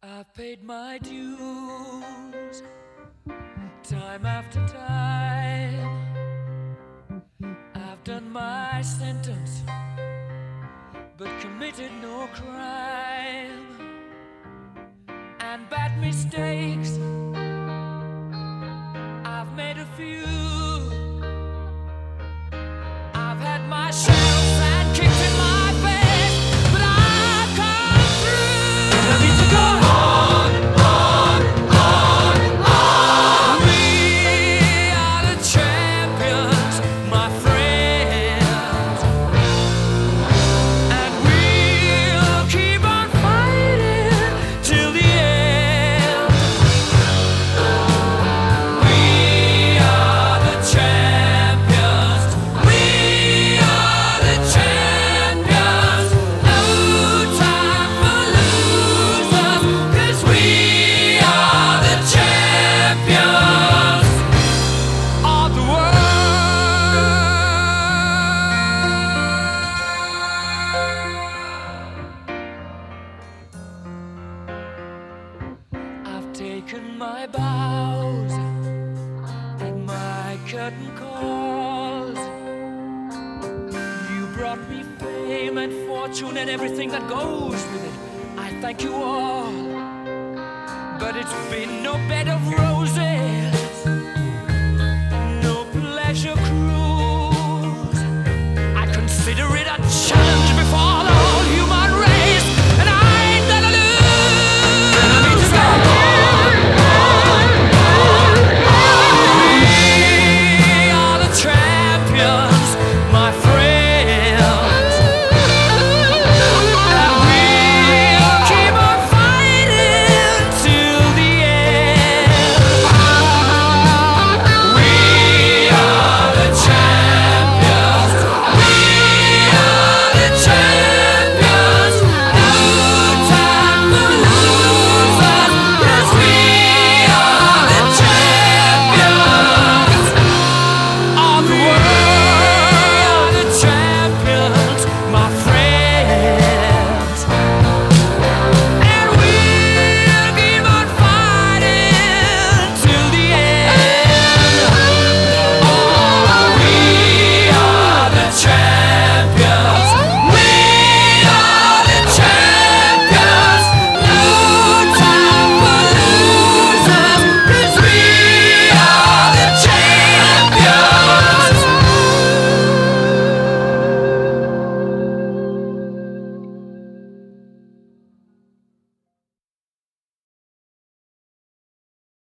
I've paid my dues time after time. I've done my sentence, but committed no crime. And bad mistakes, I've made a few. I've had my share of sand kicked in my face, but I've come through. And I need to go on. We are the champions, my friends, and we'll keep on fighting till the end. We are the champions. We are the champions. No time for losers, 'cause we are the champions of the world. I've taken my bows and my curtain calls. You brought me fame and fortune and everything that goes with it. I thank you all, but it's been no bed of roses.